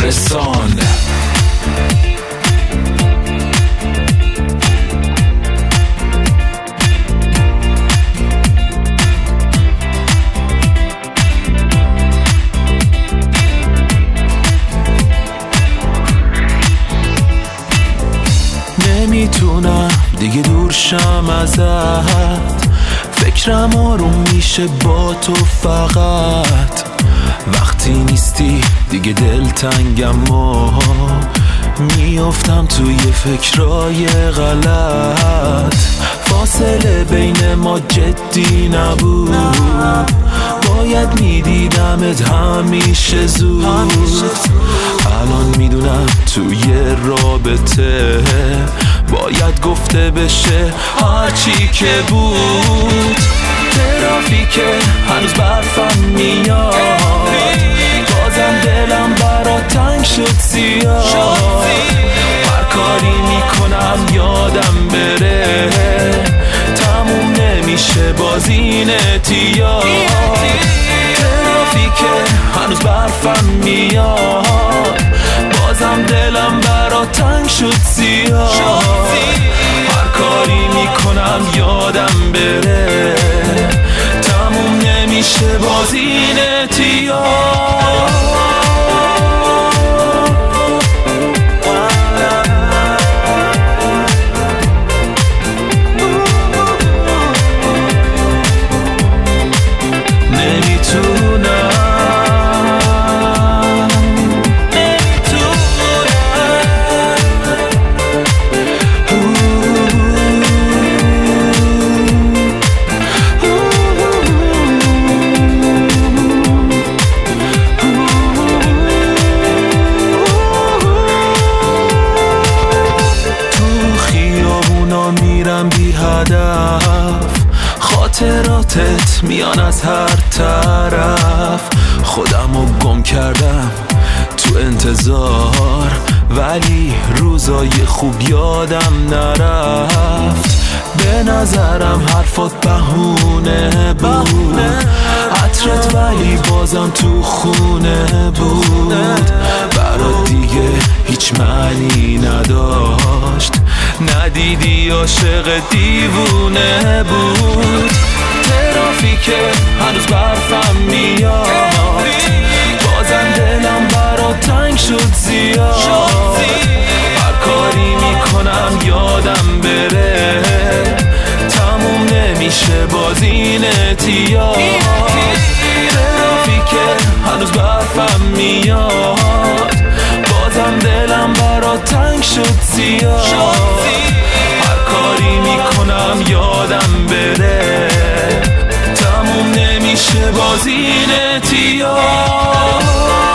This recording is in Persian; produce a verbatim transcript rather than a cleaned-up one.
رسان. نمیتونم دیگه دور شم ازت، فکرم آروم میشه با تو فقط. وقتی نیستی دیگه دلتنگم و میافتم توی فکرای غلط. فاصله بین ما جدی نبود، باید میدیدمت همیشه زود. الان میدونم توی رابطه باید گفته بشه هرچی که بود. ترافیک هنوز برفم میاد، بازم دلم برا تنگ شد زیاد. هر کاری میکنم یادم بره، تموم نمیشه باز این اعتیاد. ترافیک هنوز برفم میاد، بازم دلم برا تنگ شد زیاد. هر کاری میکنم یادم بره، تموم نمیشه باز این اعتیاد. میرم بی هدف، خاطراتت میان از هر طرف. خودمو گم کردم تو انتظار، ولی روزای خوب یادم نرفت. به نظرم حرفات بهونه بود، عطرت ولی بازم تو خونه بود. برات دیگه هیچ معنی نداشت، ندیدی عاشق دیوونه بود. ترافیک هنوز برفم میاد، بازم دلم برا تنگ شد زیاد. هر کاری میکنم یادم بره، تموم نمیشه باز این اعتیاد. ترافیک هنوز برفم میاد، بازم دلم برا تنگ شد زیاد. هر کاری میکنم یادم بره، تموم نمیشه باز این اعتیاد.